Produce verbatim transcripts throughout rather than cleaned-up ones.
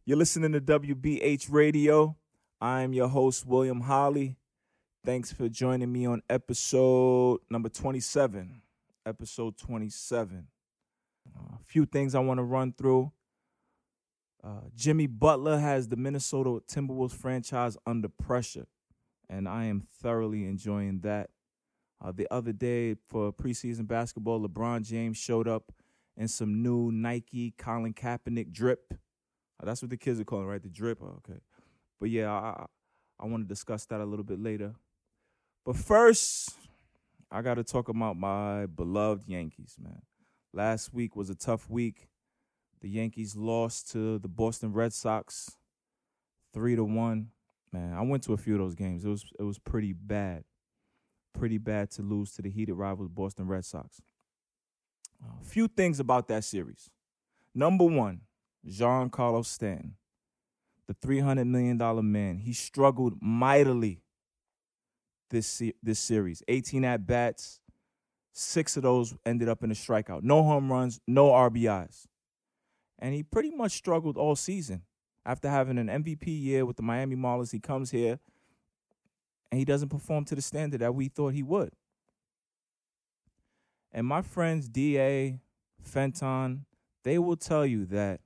You're listening to W B H Radio. I'm your host, William Holly. Thanks for joining me on episode number twenty-seven. Episode twenty-seven. A few things I want to run through. Uh, Jimmy Butler has the Minnesota Timberwolves franchise under pressure, and I am thoroughly enjoying that. Uh, the other day for preseason basketball, LeBron James showed up in some new Nike Colin Kaepernick drip. Uh, that's what the kids are calling it, right? The drip. Oh, okay. But yeah, I, I want to discuss that a little bit later. But first, I got to talk about my beloved Yankees, man. Last week was a tough week. The Yankees lost to the Boston Red Sox three to one. Man, I went to a few of those games. It was it was pretty bad. Pretty bad to lose to the heated rivals Boston Red Sox. A few things about that series. Number one, Giancarlo Stanton, the three hundred million dollars man. He struggled mightily this this series. eighteen at-bats, six of those ended up in a strikeout. No home runs, no R B Is. And he pretty much struggled all season. After having an M V P year with the Miami Marlins, he comes here and he doesn't perform to the standard that we thought he would. And my friends D A, Fenton, they will tell you that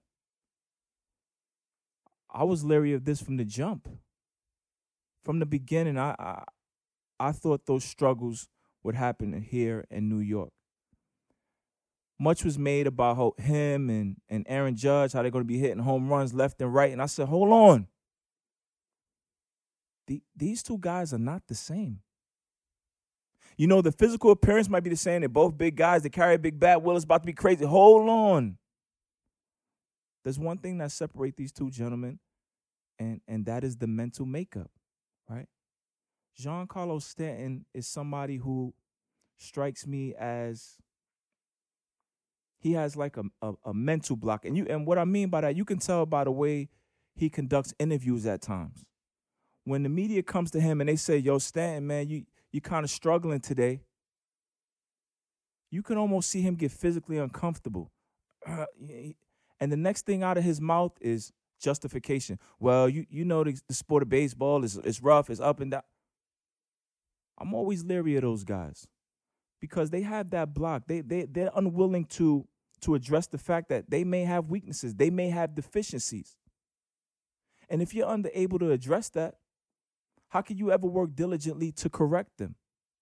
I was leery of this from the jump. From the beginning, I, I I thought those struggles would happen here in New York. Much was made about how him and, and Aaron Judge, how they're going to be hitting home runs left and right. And I said, hold on. The, these two guys are not the same. You know, the physical appearance might be the same. They're both big guys. They carry a big bat. Will is about to be crazy. Hold on. There's one thing that separates these two gentlemen, and, and that is the mental makeup, right? Giancarlo Stanton is somebody who strikes me as he has like a, a, a mental block. And you and what I mean by that, you can tell by the way he conducts interviews at times. When the media comes to him and they say, yo, Stanton, man, you, you're kind of struggling today, you can almost see him get physically uncomfortable. Uh, and the next thing out of his mouth is justification. Well, you you know the, the sport of baseball is it's rough, it's up and down. I'm always leery of those guys because they have that block. They they they're unwilling to to address the fact that they may have weaknesses, they may have deficiencies. And if you're unable to address that, how can you ever work diligently to correct them?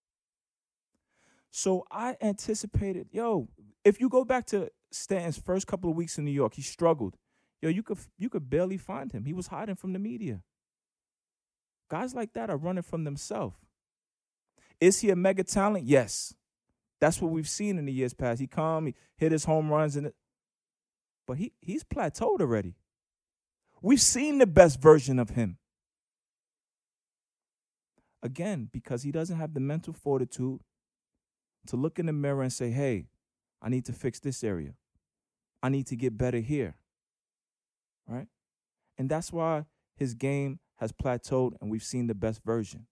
So I anticipated, yo, if you go back to Stanton's first couple of weeks in New York, he struggled. Yo, you could you could barely find him. He was hiding from the media. Guys like that are running from themselves. Is he a mega talent? Yes. That's what we've seen in the years past. He come, he hit his home runs, and it, but he he's plateaued already. We've seen the best version of him. Again, because he doesn't have the mental fortitude to look in the mirror and say, hey, I need to fix this area. I need to get better here. Right? And that's why his game has plateaued and we've seen the best version.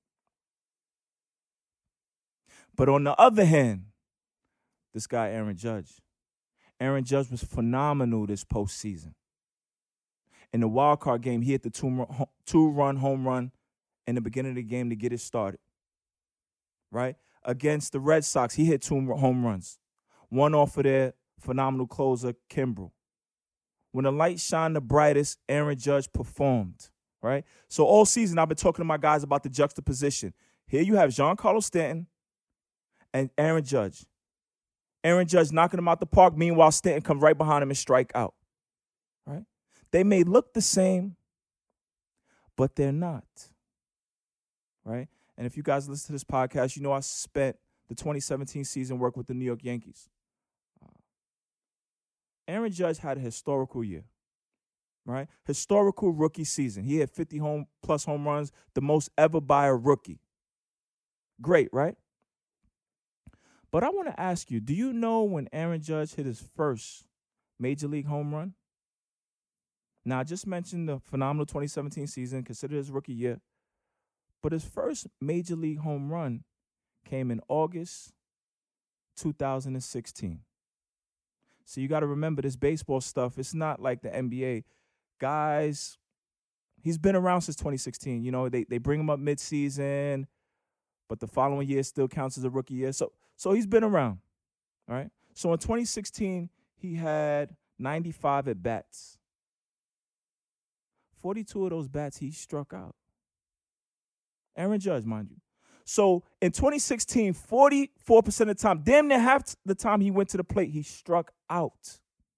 But on the other hand, this guy, Aaron Judge. Aaron Judge was phenomenal this postseason. In the wild card game, he hit the two, two-run home run in the beginning of the game to get it started. Right? Against the Red Sox, he hit two home runs. One off of their phenomenal closer, Kimbrel. When the light shined the brightest, Aaron Judge performed. Right? So all season, I've been talking to my guys about the juxtaposition. Here you have Giancarlo Stanton and Aaron Judge. Aaron Judge knocking him out the park. Meanwhile, Stanton comes right behind him and strike out. Right? They may look the same, but they're not. Right? And if you guys listen to this podcast, you know I spent the twenty seventeen season work with the New York Yankees. Uh, Aaron Judge had a historical year. Right? Historical rookie season. He had fifty home plus home runs, the most ever by a rookie. Great, right? But I want to ask you, do you know when Aaron Judge hit his first major league home run? Now, I just mentioned the phenomenal twenty seventeen season, considered his rookie year. But his first major league home run came in August two thousand sixteen. So you got to remember this baseball stuff. It's not like the N B A. guys, he's been around since twenty sixteen. You know, they, they bring him up midseason, but the following year still counts as a rookie year. So so he's been around, all right? So in twenty sixteen, he had ninety-five at-bats. forty-two of those bats he struck out. Aaron Judge, mind you. So in twenty sixteen, forty-four percent of the time, damn near half the time he went to the plate, he struck out.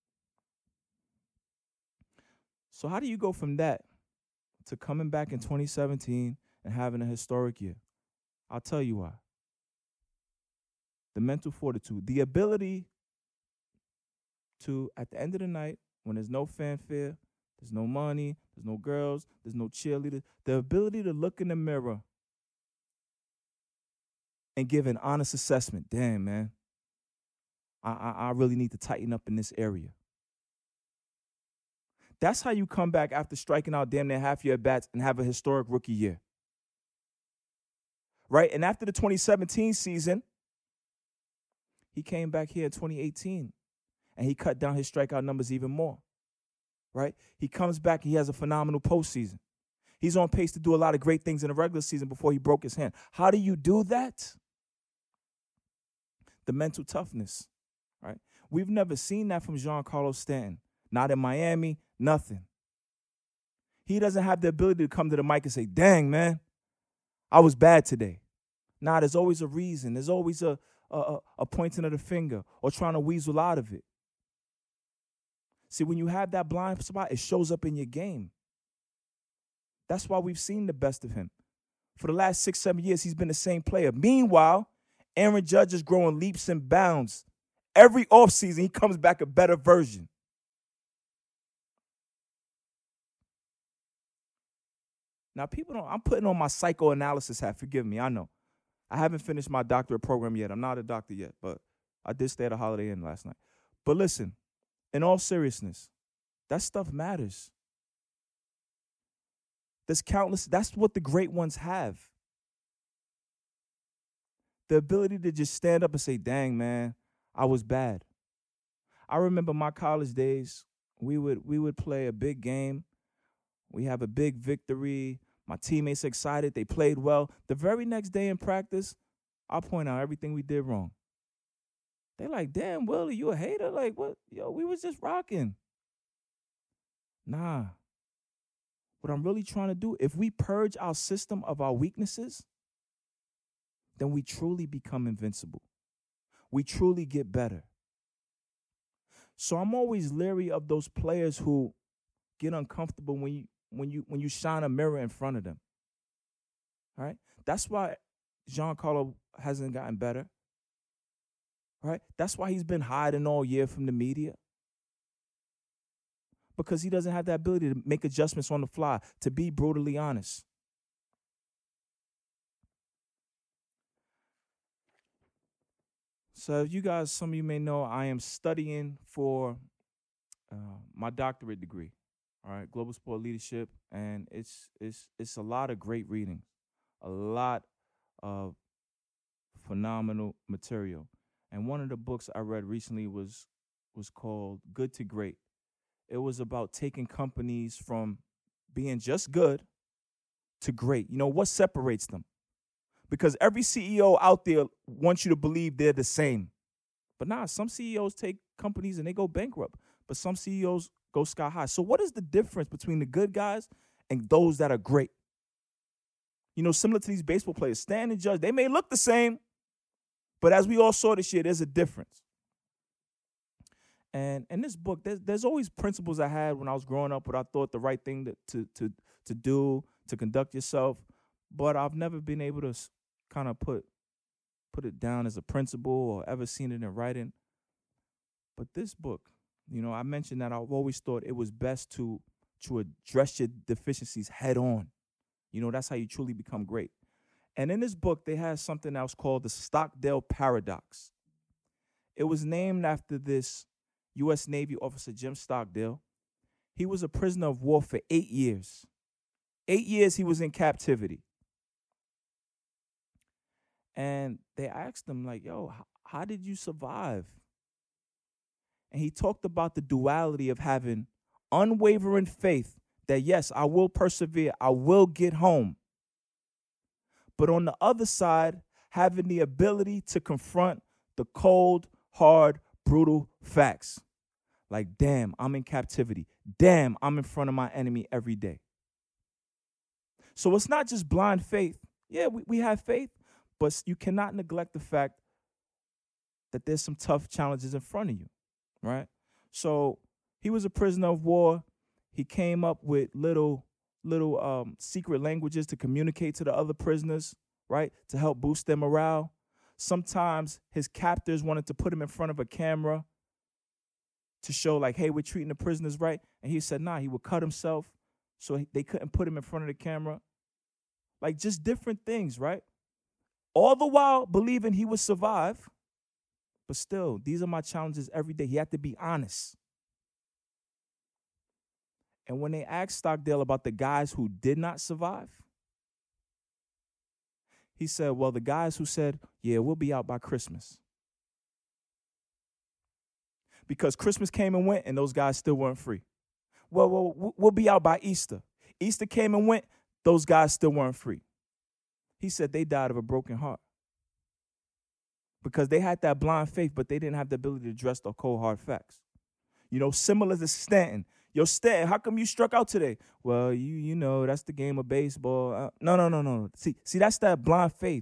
So how do you go from that to coming back in twenty seventeen and having a historic year? I'll tell you why. The mental fortitude, the ability to, at the end of the night, when there's no fanfare, there's no money, there's no girls, there's no cheerleaders, the ability to look in the mirror and give an honest assessment. Damn, man, I, I, I really need to tighten up in this area. That's how you come back after striking out damn near half your at-bats and have a historic rookie year. Right? And after the twenty seventeen season, he came back here in twenty eighteen, and he cut down his strikeout numbers even more. Right? He comes back, he has a phenomenal postseason. He's on pace to do a lot of great things in the regular season before he broke his hand. How do you do that? The mental toughness, right? We've never seen that from Giancarlo Stanton. Not in Miami, nothing. He doesn't have the ability to come to the mic and say, dang, man, I was bad today. Nah, there's always a reason. There's always a, a, a pointing of the finger or trying to weasel out of it. See, when you have that blind spot, it shows up in your game. That's why we've seen the best of him. For the last six, seven years, he's been the same player. Meanwhile, Aaron Judge is growing leaps and bounds. Every offseason, he comes back a better version. Now, people don't, I'm putting on my psychoanalysis hat. Forgive me, I know. I haven't finished my doctorate program yet. I'm not a doctor yet, but I did stay at a Holiday Inn last night. But listen, in all seriousness, that stuff matters. There's countless, that's what the great ones have. The ability to just stand up and say, dang, man, I was bad. I remember my college days, we would we would play a big game. We have a big victory. My teammates excited. They played well. The very next day in practice, I'll point out everything we did wrong. They like, damn, Willie, you a hater? Like, what? Yo, we was just rocking. Nah. What I'm really trying to do, if we purge our system of our weaknesses, then we truly become invincible. We truly get better. So I'm always leery of those players who get uncomfortable when you when you when you shine a mirror in front of them. All right? That's why Giancarlo hasn't gotten better. All right? That's why he's been hiding all year from the media. Because he doesn't have that ability to make adjustments on the fly, to be brutally honest. So you guys, some of you may know, I am studying for uh, my doctorate degree. All right, global sport leadership, and it's it's it's a lot of great reading, a lot of phenomenal material. And one of the books I read recently was was called Good to Great. It was about taking companies from being just good to great. You know, what separates them? Because every C E O out there wants you to believe they're the same. But nah, some C E Os take companies and they go bankrupt. But some C E Os go sky high. So what is the difference between the good guys and those that are great? You know, similar to these baseball players, Stan and Judge, they may look the same, but as we all saw this year, there's a difference. And in this book, there's, there's always principles I had when I was growing up, what I thought the right thing to, to, to, to do, to conduct yourself. But I've never been able to kind of put put it down as a principle or ever seen it in writing. But this book, you know, I mentioned that I've always thought it was best to, to address your deficiencies head on. You know, that's how you truly become great. And in this book, they had something that was called the Stockdale Paradox. It was named after this U S Navy officer, Jim Stockdale. He was a prisoner of war for eight years. Eight years he was in captivity. And they asked him, like, yo, how did you survive? And he talked about the duality of having unwavering faith that, yes, I will persevere, I will get home. But on the other side, having the ability to confront the cold, hard, brutal facts. Like, damn, I'm in captivity. Damn, I'm in front of my enemy every day. So it's not just blind faith. Yeah, we, we have faith, but you cannot neglect the fact that there's some tough challenges in front of you, right? So he was a prisoner of war. He came up with little, little um, secret languages to communicate to the other prisoners, right, to help boost their morale. Sometimes his captors wanted to put him in front of a camera to show, like, hey, we're treating the prisoners right. And he said, nah, he would cut himself so he, they couldn't put him in front of the camera. Like, just different things, right? All the while believing he would survive. But still, these are my challenges every day. He had to be honest. And when they asked Stockdale about the guys who did not survive, he said, well, the guys who said, yeah, we'll be out by Christmas. Because Christmas came and went, and those guys still weren't free. Well, well, we'll be out by Easter. Easter came and went, those guys still weren't free. He said they died of a broken heart. Because they had that blind faith, but they didn't have the ability to address the cold, hard facts. You know, similar to Stanton. Yo, Stanton, how come you struck out today? Well, you you know, that's the game of baseball. Uh, no, no, no, no. See, see, that's that blind faith.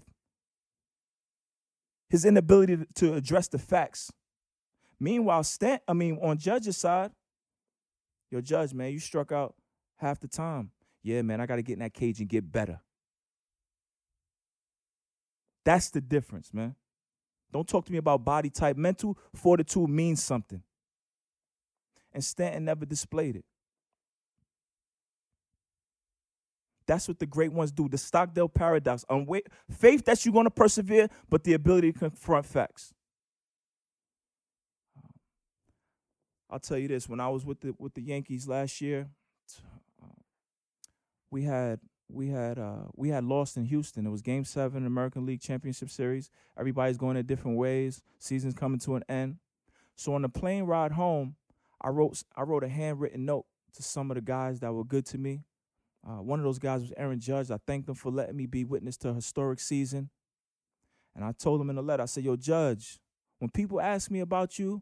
His inability to, to address the facts. Meanwhile, Stanton, I mean, on Judge's side, yo, Judge, man, you struck out half the time. Yeah, man, I got to get in that cage and get better. That's the difference, man. Don't talk to me about body type. Mental fortitude means something. And Stanton never displayed it. That's what the great ones do. The Stockdale paradox. Unwa- faith that you're going to persevere, but the ability to confront facts. I'll tell you this. When I was with the with the Yankees last year, we had we had uh, we had lost in Houston. It was Game Seven, American League Championship Series. Everybody's going in different ways. Season's coming to an end. So on the plane ride home, I wrote I wrote a handwritten note to some of the guys that were good to me. Uh, one of those guys was Aaron Judge. I thanked him for letting me be witness to a historic season. And I told him in the letter, I said, yo, Judge, when people ask me about you,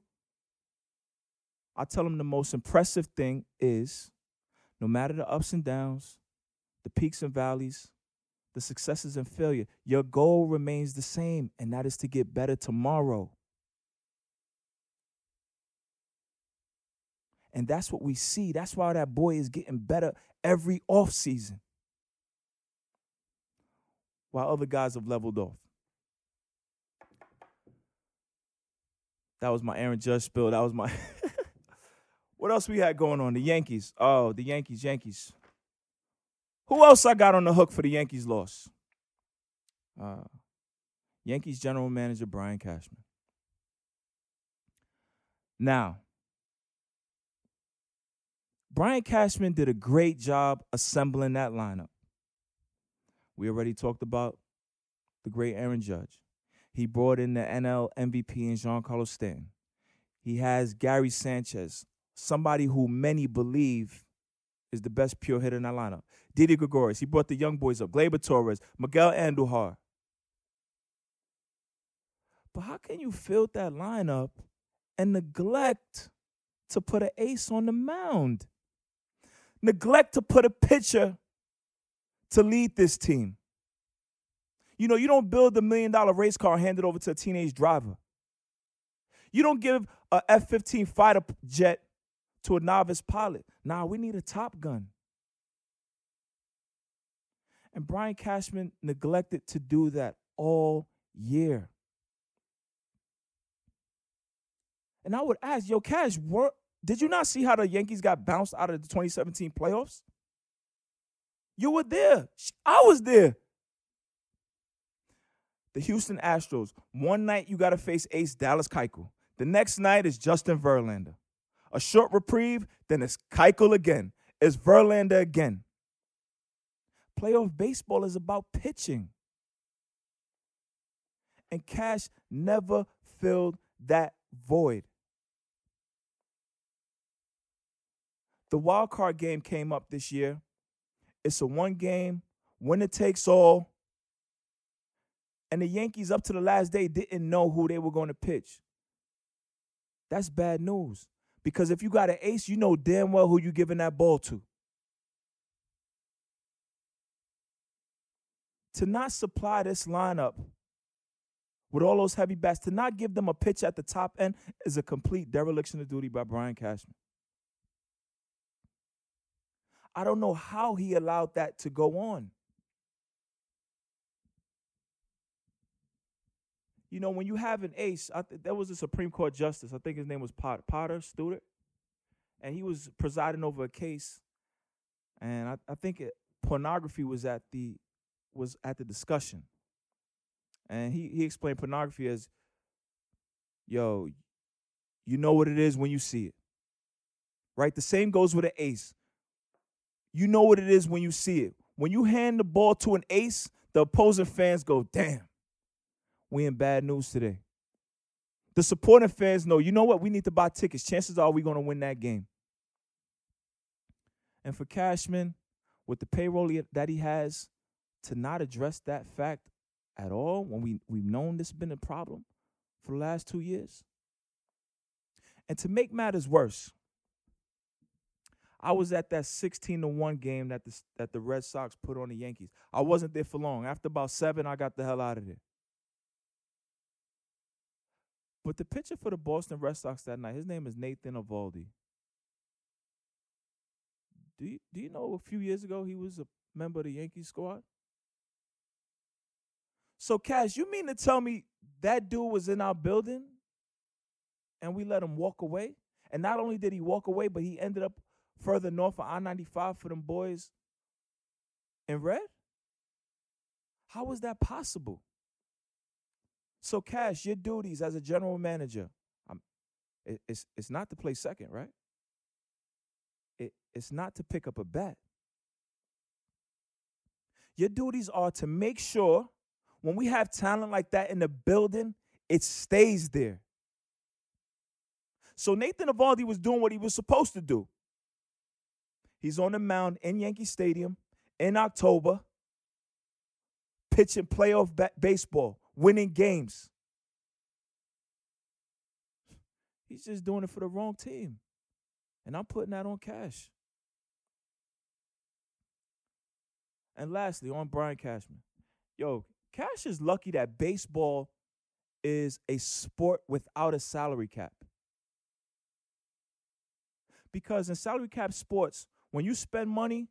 I tell them the most impressive thing is no matter the ups and downs, the peaks and valleys, the successes and failure, your goal remains the same, and that is to get better tomorrow. And that's what we see. That's why that boy is getting better every offseason, while other guys have leveled off. That was my Aaron Judge spill. That was my... What else we had going on? The Yankees. Oh, the Yankees, Yankees. Who else I got on the hook for the Yankees loss? Uh, Yankees general manager Brian Cashman. Now, Brian Cashman did a great job assembling that lineup. We already talked about the great Aaron Judge. He brought in the N L M V P in Giancarlo Stanton. He has Gary Sanchez, somebody who many believe is the best pure hitter in that lineup. Didi Gregorius, he brought the young boys up. Gleyber Torres, Miguel Andujar. But how can you fill that lineup and neglect to put an ace on the mound? Neglect to put a pitcher to lead this team. You know, you don't build a million-dollar race car and hand it over to a teenage driver. You don't give a F fifteen fighter jet to a novice pilot. Nah, we need a Top Gun. And Brian Cashman neglected to do that all year. And I would ask, yo, Cash, what, did you not see how the Yankees got bounced out of the twenty seventeen playoffs? You were there. I was there. The Houston Astros, one night you got to face ace Dallas Keuchel. The next night is Justin Verlander. A short reprieve, then it's Keuchel again. It's Verlander again. Playoff baseball is about pitching. And Cash never filled that void. The wild card game came up this year. It's a one game, winner takes all. And the Yankees, up to the last day, didn't know who they were going to pitch. That's bad news. Because if you got an ace, you know damn well who you're giving that ball to. To not supply this lineup with all those heavy bats, to not give them a pitch at the top end is a complete dereliction of duty by Brian Cashman. I don't know how he allowed that to go on. You know, when you have an ace, I th- there was a Supreme Court justice, I think his name was Pot- Potter Stewart, and he was presiding over a case, and I, I think it, pornography was at the was at the discussion. And he, he explained pornography as, yo, you know what it is when you see it. Right? The same goes with an ace. You know what it is when you see it. When you hand the ball to an ace, the opposing fans go, damn, we in bad news today. The supporting fans know, you know what, we need to buy tickets. Chances are we're going to win that game. And for Cashman, with the payroll that he has, to not address that fact at all when we, we've known this has been a problem for the last two years. And to make matters worse, I was at that sixteen to one game that the, that the Red Sox put on the Yankees. I wasn't there for long. After about seven, I got the hell out of there. But the pitcher for the Boston Red Sox that night, his name is Nathan Eovaldi. Do you, do you know a few years ago he was a member of the Yankees squad? So, Cash, you mean to tell me that dude was in our building and we let him walk away? And not only did he walk away, but he ended up further north on I ninety-five for them boys in red? How is that possible? So, Cash, your duties as a general manager, um, it, it's, it's not to play second, right? It, it's not to pick up a bat. Your duties are to make sure when we have talent like that in the building, it stays there. So Nathan Eovaldi was doing what he was supposed to do. He's on the mound in Yankee Stadium in October, pitching playoff ba- baseball, winning games. He's just doing it for the wrong team. And I'm putting that on Cash. And lastly, on Brian Cashman. Yo, Cash is lucky that baseball is a sport without a salary cap. Because in salary cap sports, when you spend money,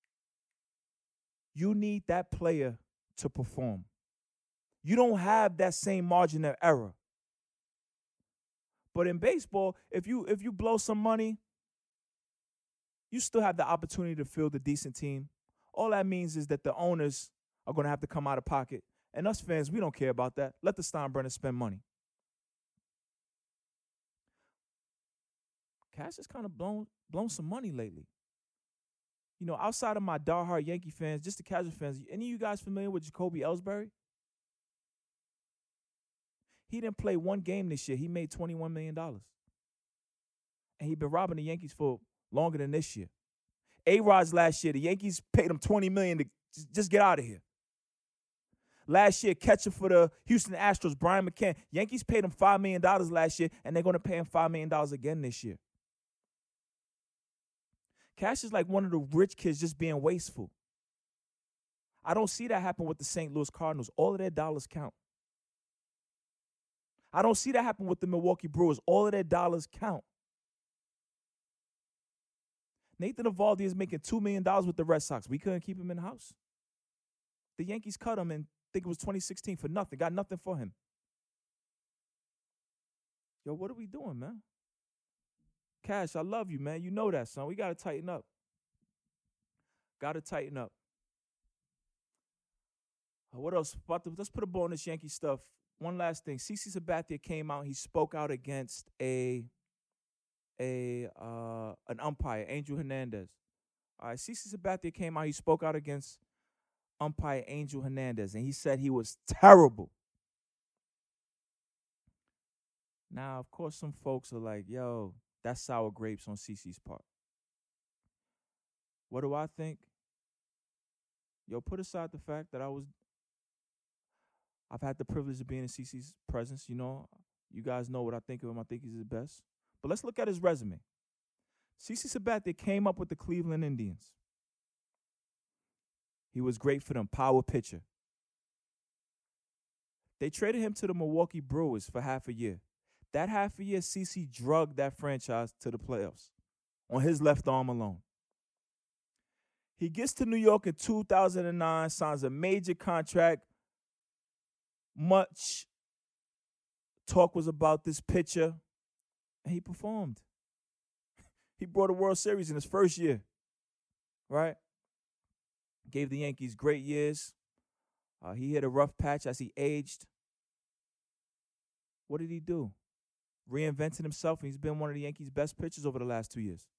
you need that player to perform. You don't have that same margin of error. But in baseball, if you if you blow some money, you still have the opportunity to field a decent team. All that means is that the owners are going to have to come out of pocket. And us fans, we don't care about that. Let the Steinbrenners spend money. Cash has kind of blown blown some money lately. You know, outside of my diehard Yankee fans, just the casual fans, any of you guys familiar with Jacoby Ellsbury? He didn't play one game this year. He made twenty-one million dollars. And he'd been robbing the Yankees for longer than this year. A-Rod's last year, the Yankees paid him twenty million dollars to just get out of here. Last year, catcher for the Houston Astros, Brian McCann. Yankees paid him five million dollars last year, and they're going to pay him five million dollars again this year. Cash is like one of the rich kids just being wasteful. I don't see that happen with the Saint Louis Cardinals. All of their dollars count. I don't see that happen with the Milwaukee Brewers. All of their dollars count. Nathan Eovaldi is making two million dollars with the Red Sox. We couldn't keep him in the house. The Yankees cut him in, I think it was twenty sixteen, for nothing. Got nothing for him. Yo, what are we doing, man? Cash, I love you, man. You know that, son. We got to tighten up. Got to tighten up. Uh, what else? About to, let's put a ball on this Yankee stuff. One last thing. CeCe Sabathia came out. He spoke out against a a uh, an umpire, Angel Hernandez. All right, CeCe Sabathia came out. He spoke out against umpire Angel Hernandez, and he said he was terrible. Now, of course, some folks are like, yo, that's sour grapes on CeCe's part. What do I think? Yo, put aside the fact that I was I've had the privilege of being in C C's presence, you know. You guys know what I think of him. I think he's the best. But let's look at his resume. C C Sabathia came up with the Cleveland Indians. He was great for them, power pitcher. They traded him to the Milwaukee Brewers for half a year. That half a year, C C drugged that franchise to the playoffs on his left arm alone. He gets to New York in two thousand nine, signs a major contract. Much talk was about this pitcher, and he performed. He brought a World Series in his first year, right? Gave the Yankees great years. Uh, he hit a rough patch as he aged. What did he do? Reinvented himself, and he's been one of the Yankees' best pitchers over the last two years.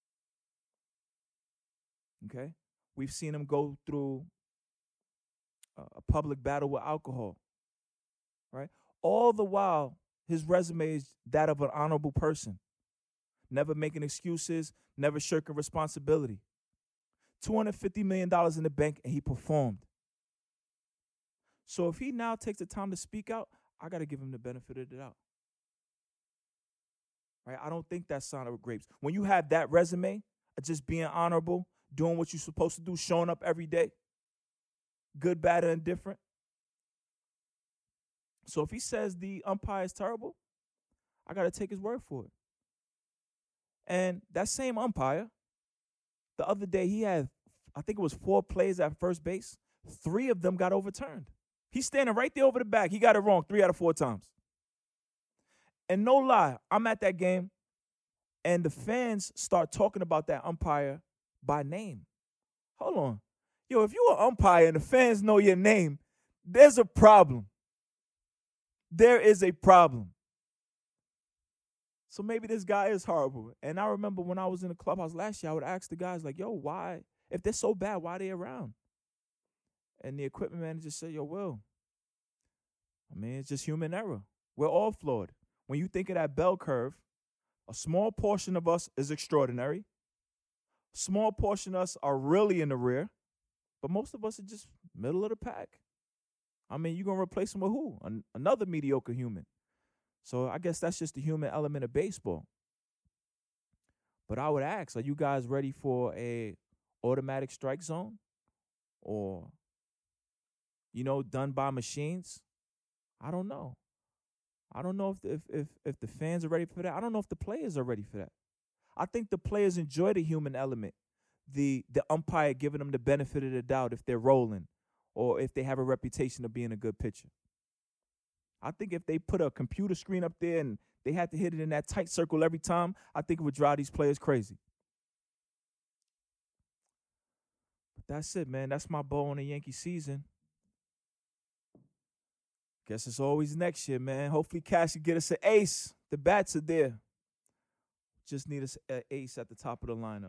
Okay? We've seen him go through a public battle with alcohol, right? All the while, his resume is that of an honorable person. Never making excuses, never shirking responsibility. two hundred fifty million dollars in the bank, and he performed. So if he now takes the time to speak out, I got to give him the benefit of the doubt. Right? I don't think that's sour grapes. When you have that resume of just being honorable, doing what you're supposed to do, showing up every day, good, bad, or indifferent. So if he says the umpire is terrible, I got to take his word for it. And that same umpire, the other day he had, I think it was four plays at first base. Three of them got overturned. He's standing right there over the back. He got it wrong three out of four times. And no lie, I'm at that game, and the fans start talking about that umpire by name. Hold on. Yo, if you're an umpire and the fans know your name, there's a problem. There is a problem. So maybe this guy is horrible. And I remember when I was in the clubhouse last year, I would ask the guys like, yo, why? If they're so bad, why are they around? And the equipment manager said, yo, Will, I mean, it's just human error. We're all flawed. When you think of that bell curve, a small portion of us is extraordinary. A small portion of us are really in the rear. But most of us are just middle of the pack. I mean, you're going to replace them with who? An- another mediocre human. So I guess that's just the human element of baseball. But I would ask, are you guys ready for a automatic strike zone? Or, you know, done by machines? I don't know. I don't know if the, if, if if the fans are ready for that. I don't know if the players are ready for that. I think the players enjoy the human element, the the umpire giving them the benefit of the doubt if they're rolling or if they have a reputation of being a good pitcher. I think if they put a computer screen up there and they had to hit it in that tight circle every time, I think it would drive these players crazy. But that's it, man. That's my bow on the Yankee season. Guess it's always next year, man. Hopefully Cash can get us an ace. The bats are there. Just need us an ace at the top of the lineup.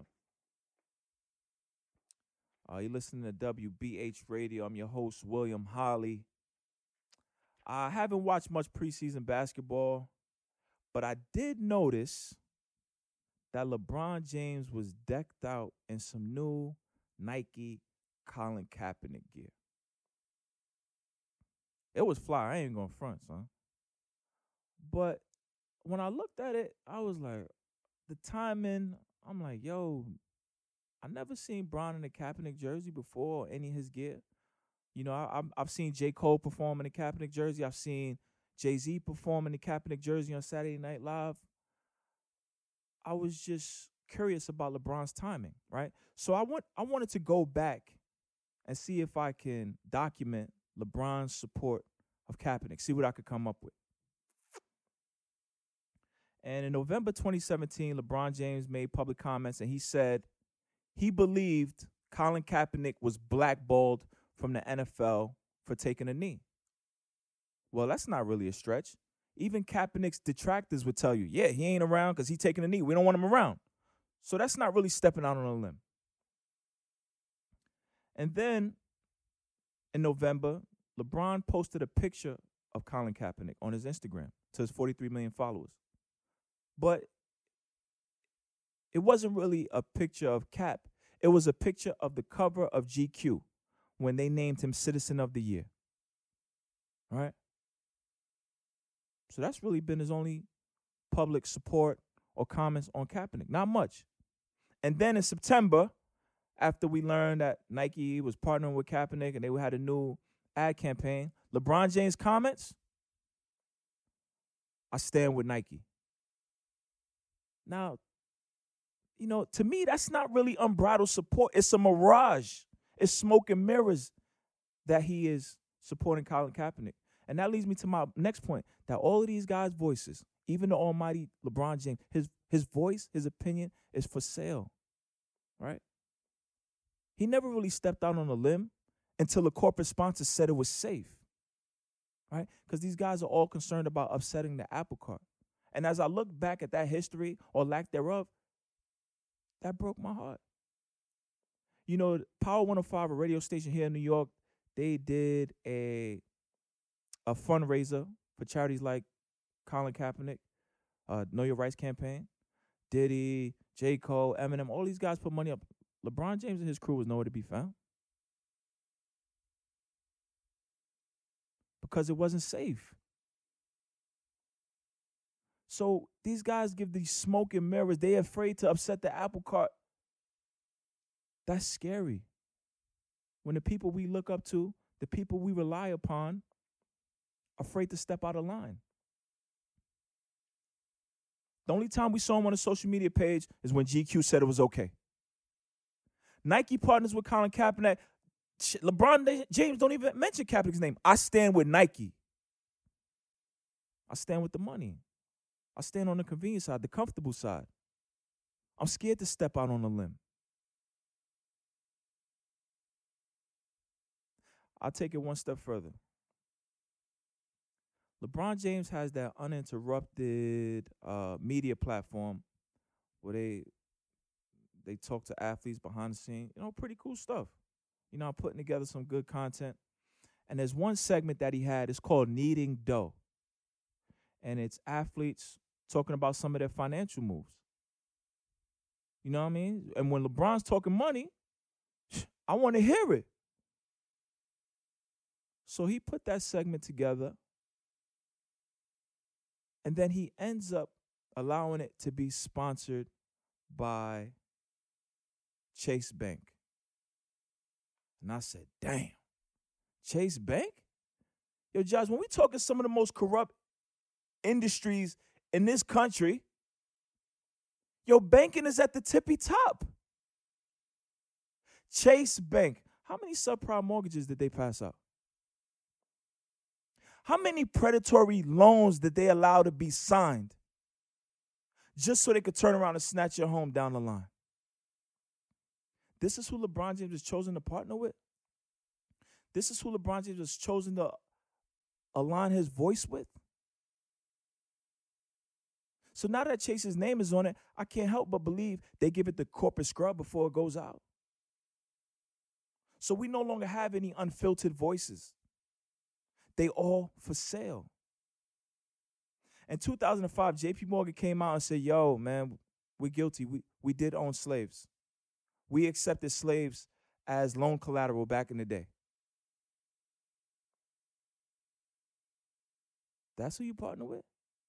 Uh, you're listening to W B H Radio. I'm your host, William Holly. I haven't watched much preseason basketball, but I did notice that LeBron James was decked out in some new Nike Colin Kaepernick gear. It was fly. I ain't gonna front, son. But when I looked at it, I was like, the timing, I'm like, yo, I never seen Bron in a Kaepernick jersey before or any of his gear. You know, I, I've seen J. Cole perform in a Kaepernick jersey. I've seen Jay-Z perform in a Kaepernick jersey on Saturday Night Live. I was just curious about LeBron's timing, right? So I want I wanted to go back and see if I can document LeBron's support of Kaepernick, see what I could come up with. And in November twenty seventeen, LeBron James made public comments, and he said he believed Colin Kaepernick was blackballed from the N F L for taking a knee. Well, that's not really a stretch. Even Kaepernick's detractors would tell you, yeah, he ain't around because he's taking a knee. We don't want him around. So that's not really stepping out on a limb. And then in November, LeBron posted a picture of Colin Kaepernick on his Instagram to his forty-three million followers. But it wasn't really a picture of Cap. It was a picture of the cover of G Q when they named him Citizen of the Year. All right? So that's really been his only public support or comments on Kaepernick. Not much. And then in September, after we learned that Nike was partnering with Kaepernick and they had a new ad campaign, LeBron James comments, I stand with Nike. Now, you know, to me, that's not really unbridled support. It's a mirage. It's smoke and mirrors that he is supporting Colin Kaepernick. And that leads me to my next point, that all of these guys' voices, even the almighty LeBron James, his his voice, his opinion is for sale, right? He never really stepped out on a limb until a corporate sponsor said it was safe, right? Because these guys are all concerned about upsetting the apple cart. And as I look back at that history or lack thereof, that broke my heart. You know, Power one oh five, a radio station here in New York, they did a a fundraiser for charities like Colin Kaepernick, uh, Know Your Rights campaign, Diddy, J. Cole, Eminem, all these guys put money up. LeBron James and his crew was nowhere to be found because it wasn't safe. So these guys give these smoke and mirrors. They're afraid to upset the apple cart. That's scary. When the people we look up to, the people we rely upon, are afraid to step out of line. The only time we saw him on a social media page is when G Q said it was okay. Nike partners with Colin Kaepernick. LeBron James don't even mention Kaepernick's name. I stand with Nike. I stand with the money. I stand on the convenient side, the comfortable side. I'm scared to step out on a limb. I'll take it one step further. LeBron James has that uninterrupted uh, media platform where they they talk to athletes behind the scenes. You know, pretty cool stuff. You know, I'm putting together some good content. And there's one segment that he had. It's called Kneading Dough. And it's athletes talking about some of their financial moves. You know what I mean? And when LeBron's talking money, I want to hear it. So he put that segment together. And then he ends up allowing it to be sponsored by Chase Bank. And I said, damn, Chase Bank? Yo, Josh, when we talking some of the most corrupt industries in this country, yo, banking is at the tippy top. Chase Bank. How many subprime mortgages did they pass out? How many predatory loans did they allow to be signed just so they could turn around and snatch your home down the line? This is who LeBron James has chosen to partner with? This is who LeBron James has chosen to align his voice with? So now that Chase's name is on it, I can't help but believe they give it the corporate scrub before it goes out. So we no longer have any unfiltered voices. They all for sale. In two thousand five, J P Morgan came out and said, yo, man, we're guilty. We, we did own slaves. We accepted slaves as loan collateral back in the day. That's who you partner with?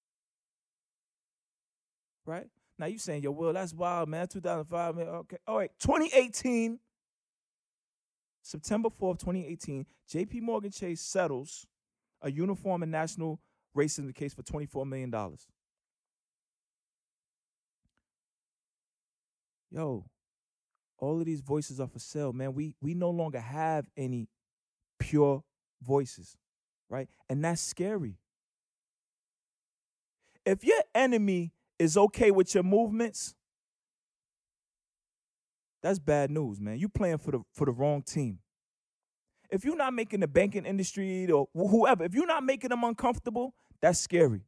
Right? Now you saying, yo, Will, that's wild, man. two thousand five, man. Okay. All right. twenty eighteen, September fourth, twenty eighteen, J P Morgan Chase settles a uniform and national racism case for twenty-four million dollars. Yo, all of these voices are for sale, man. We we no longer have any pure voices, right? And that's scary. If your enemy is okay with your movements, that's bad news, man. You playing for the for the wrong team. If you're not making the banking industry or whoever, if you're not making them uncomfortable, that's scary.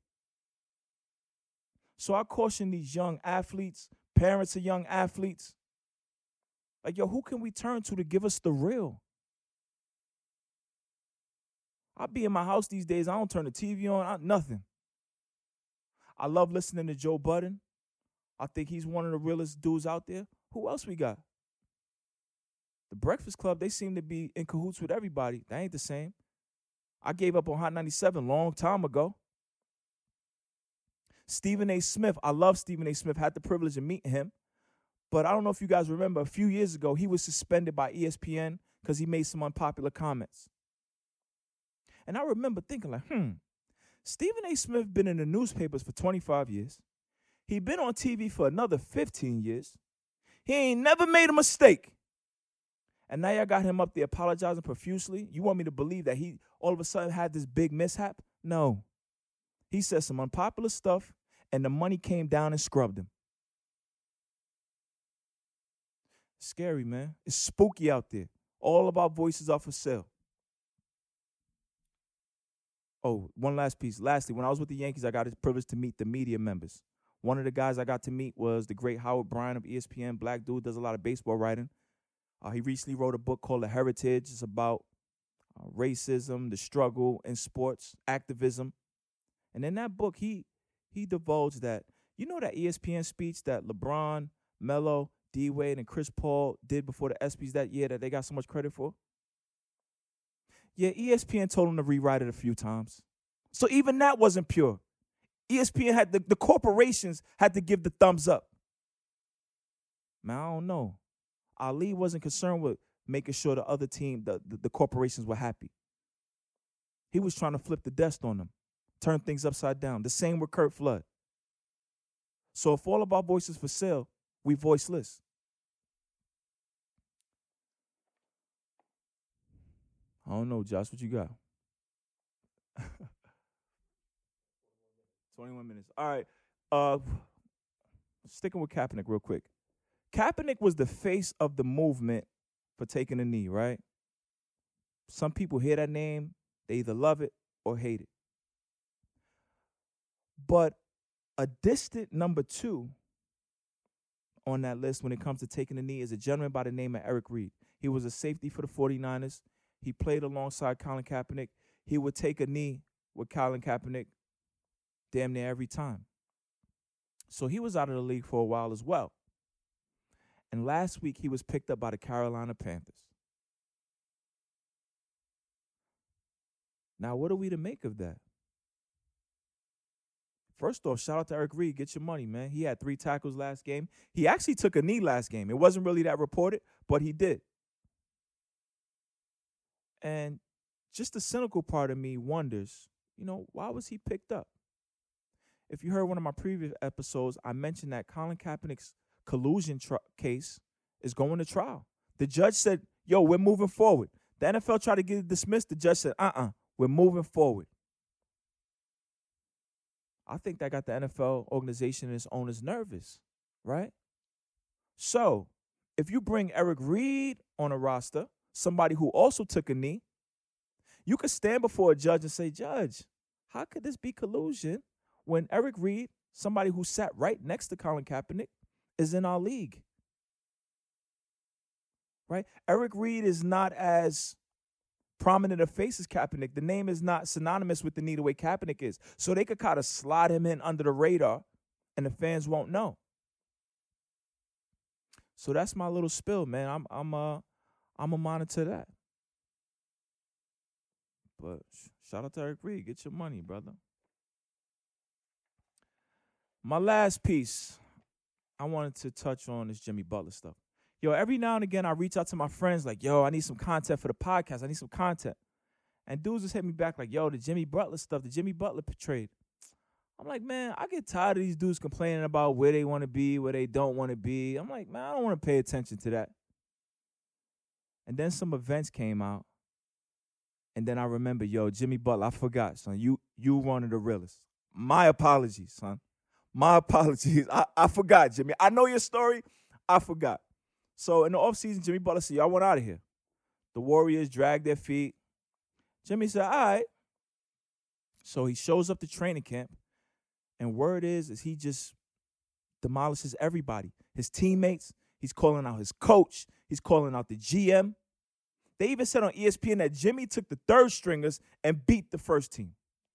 So I caution these young athletes, parents of young athletes, like, yo, who can we turn to to give us the real? I be in my house these days. I don't turn the T V on, I, nothing. I love listening to Joe Budden. I think he's one of the realest dudes out there. Who else we got? The Breakfast Club, they seem to be in cahoots with everybody. That ain't the same. I gave up on Hot ninety-seven a long time ago. Stephen A. Smith, I love Stephen A. Smith, had the privilege of meeting him. But I don't know if you guys remember, a few years ago, he was suspended by E S P N because he made some unpopular comments. And I remember thinking like, hmm, Stephen A. Smith been in the newspapers for twenty-five years. He been on T V for another fifteen years. He ain't never made a mistake. And now y'all got him up there apologizing profusely. You want me to believe that he all of a sudden had this big mishap? No. He said some unpopular stuff, and the money came down and scrubbed him. Scary, man. It's spooky out there. All of our voices are for sale. Oh, one last piece. Lastly, when I was with the Yankees, I got the privilege to meet the media members. One of the guys I got to meet was the great Howard Bryan of E S P N. Black dude, does a lot of baseball writing. Uh, he recently wrote a book called The Heritage. It's about uh, racism, the struggle in sports, activism. And in that book, he he divulged that, you know that E S P N speech that LeBron, Melo, D-Wade, and Chris Paul did before the ESPYs that year that they got so much credit for? Yeah, E S P N told him to rewrite it a few times. So even that wasn't pure. E S P N had, the, the corporations had to give the thumbs up. Man, I don't know. Ali wasn't concerned with making sure the other team, the, the, the corporations were happy. He was trying to flip the desk on them, turn things upside down. The same with Curt Flood. So if all of our voices for sale, we voiceless. I don't know, Josh, what you got? twenty-one minutes. All right. Uh, sticking with Kaepernick real quick. Kaepernick was the face of the movement for taking a knee, right? Some people hear that name, they either love it or hate it. But a distant number two on that list when it comes to taking a knee is a gentleman by the name of Eric Reid. He was a safety for the forty-niners. He played alongside Colin Kaepernick. He would take a knee with Colin Kaepernick damn near every time. So he was out of the league for a while as well. And last week, he was picked up by the Carolina Panthers. Now, what are we to make of that? First off, shout out to Eric Reid. Get your money, man. He had three tackles last game. He actually took a knee last game. It wasn't really that reported, but he did. And just the cynical part of me wonders, you know, why was he picked up? If you heard one of my previous episodes, I mentioned that Colin Kaepernick's collusion tr- case is going to trial. The judge said, yo, we're moving forward. The N F L tried to get it dismissed. The judge said, uh-uh, we're moving forward. I think that got the N F L organization and its owners nervous, right? So if you bring Eric Reid on a roster, somebody who also took a knee, you could stand before a judge and say, Judge, how could this be collusion when Eric Reid, somebody who sat right next to Colin Kaepernick, is in our league? Right? Eric Reid is not as prominent a face as Kaepernick. The name is not synonymous with the knee the way Kaepernick is. So they could kind of slide him in under the radar and the fans won't know. So that's my little spill, man. I'm I'm uh I'm a monitor that. But shout out to Eric Reid. Get your money, brother. My last piece I wanted to touch on is Jimmy Butler stuff. Yo, every now and again, I reach out to my friends like, yo, I need some content for the podcast. I need some content. And dudes just hit me back like, yo, the Jimmy Butler stuff, the Jimmy Butler trade. I'm like, man, I get tired of these dudes complaining about where they want to be, where they don't want to be. I'm like, man, I don't want to pay attention to that. And then some events came out. And then I remember, yo, Jimmy Butler, I forgot, son. You you one of the realest. My apologies, son. My apologies. I, I forgot, Jimmy. I know your story. I forgot. So in the offseason, Jimmy Butler said, y'all want out of here. The Warriors dragged their feet. Jimmy said, all right. So he shows up to training camp. And word is, is he just demolishes everybody. His teammates. He's calling out his coach. He's calling out the G M. They even said on E S P N that Jimmy took the third stringers and beat the first team.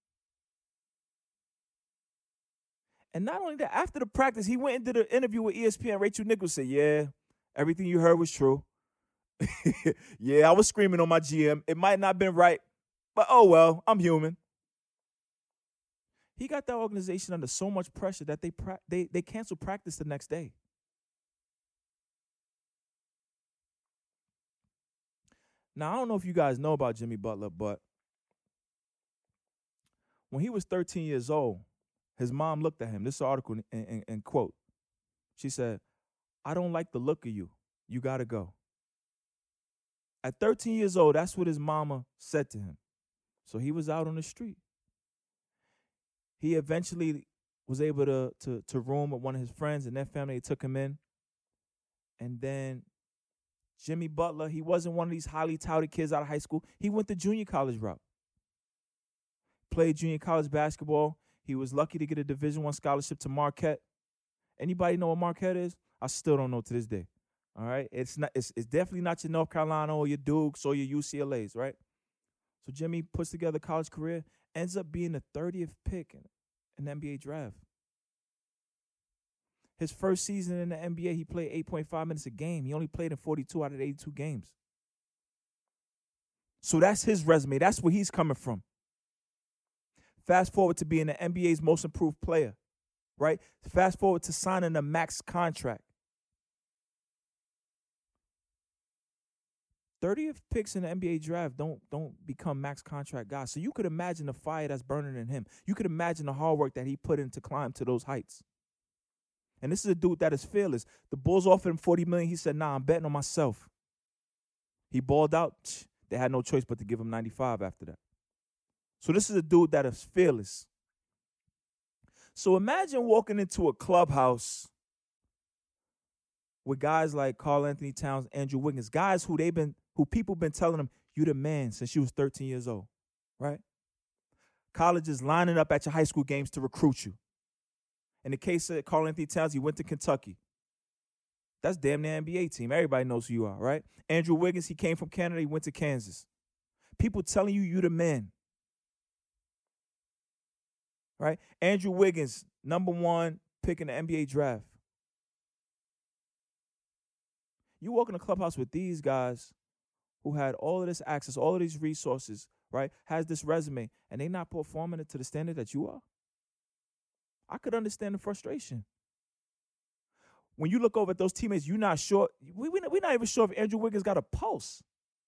And not only that, after the practice, he went and did an interview with E S P N. Rachel Nichols said, yeah, everything you heard was true. Yeah, I was screaming on my G M. It might not have been right, but oh well, I'm human. He got that organization under so much pressure that they pra- they they canceled practice the next day. Now, I don't know if you guys know about Jimmy Butler, but when he was thirteen years old, his mom looked at him. This article and, and, and quote, she said, "I don't like the look of you. You got to go." At thirteen years old, that's what his mama said to him. So he was out on the street. He eventually was able to, to, to room with one of his friends and their family. They took him in. And then Jimmy Butler, he wasn't one of these highly touted kids out of high school. He went the junior college route. Played junior college basketball. He was lucky to get a Division One scholarship to Marquette. Anybody know what Marquette is? I still don't know to this day. All right? It's not. It's, it's definitely not your North Carolina or your Dukes or your U C L A's, right? So Jimmy puts together a college career, ends up being the thirtieth pick in, in the N B A draft. His first season in the N B A, he played eight point five minutes a game. He only played in forty-two out of eighty-two games. So that's his resume. That's where he's coming from. Fast forward to being the N B A's most improved player, right? Fast forward to signing a max contract. thirtieth picks in the N B A draft don't, don't become max contract guys. So you could imagine the fire that's burning in him. You could imagine the hard work that he put in to climb to those heights. And this is a dude that is fearless. The Bulls offered him forty million dollars. He said, nah, I'm betting on myself. He balled out. They had no choice but to give him ninety-five after that. So this is a dude that is fearless. So imagine walking into a clubhouse with guys like Karl-Anthony Towns, Andrew Wiggins, guys who they've been, who people been telling them, you the man since you was thirteen years old, right? Colleges lining up at your high school games to recruit you. In the case of Karl-Anthony Towns, he went to Kentucky. That's damn near N B A team. Everybody knows who you are, right? Andrew Wiggins, he came from Canada. He went to Kansas. People telling you you the man, right? Andrew Wiggins, number one pick in the N B A draft. You walk in a clubhouse with these guys who had all of this access, all of these resources, right? Has this resume, and they not performing it to the standard that you are. I could understand the frustration. When you look over at those teammates, you're not sure. We, we, we're not even sure if Andrew Wiggins got a pulse.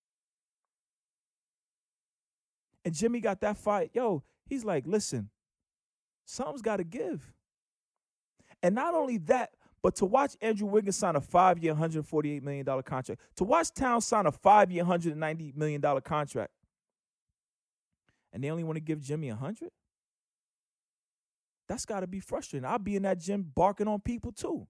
And Jimmy got that fight. Yo, he's like, listen, something's got to give. And not only that, but to watch Andrew Wiggins sign a five-year, one hundred forty-eight million dollars contract, to watch Towns sign a five-year, one hundred ninety million dollars contract, and they only want to give Jimmy one hundred? That's got to be frustrating. I'll be in that gym barking on people too.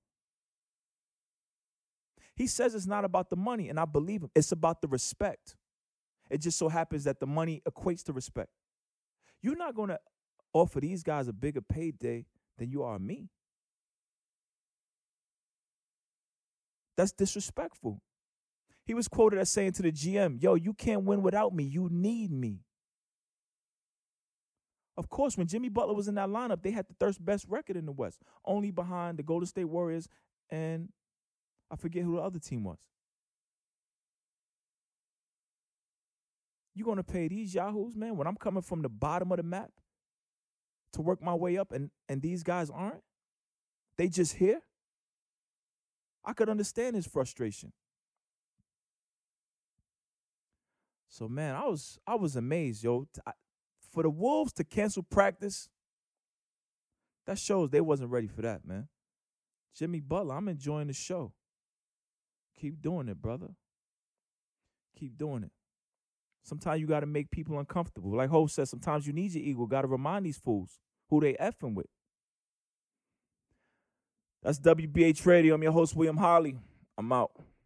He says it's not about the money, and I believe him. It's about the respect. It just so happens that the money equates to respect. You're not going to offer these guys a bigger payday than you are me. That's disrespectful. He was quoted as saying to the G M, yo, you can't win without me. You need me. Of course, when Jimmy Butler was in that lineup, they had the third best record in the West, only behind the Golden State Warriors and I forget who the other team was. You're going to pay these yahoos, man, when I'm coming from the bottom of the map to work my way up and, and these guys aren't? They just here? I could understand his frustration. So, man, I was I was amazed, yo. I, for the Wolves to cancel practice, that shows they wasn't ready for that, man. Jimmy Butler, I'm enjoying the show. Keep doing it, brother. Keep doing it. Sometimes you got to make people uncomfortable. Like Ho says, sometimes you need your ego. Got to remind these fools who they effing with. That's W B H Radio. I'm your host, William Holly. I'm out.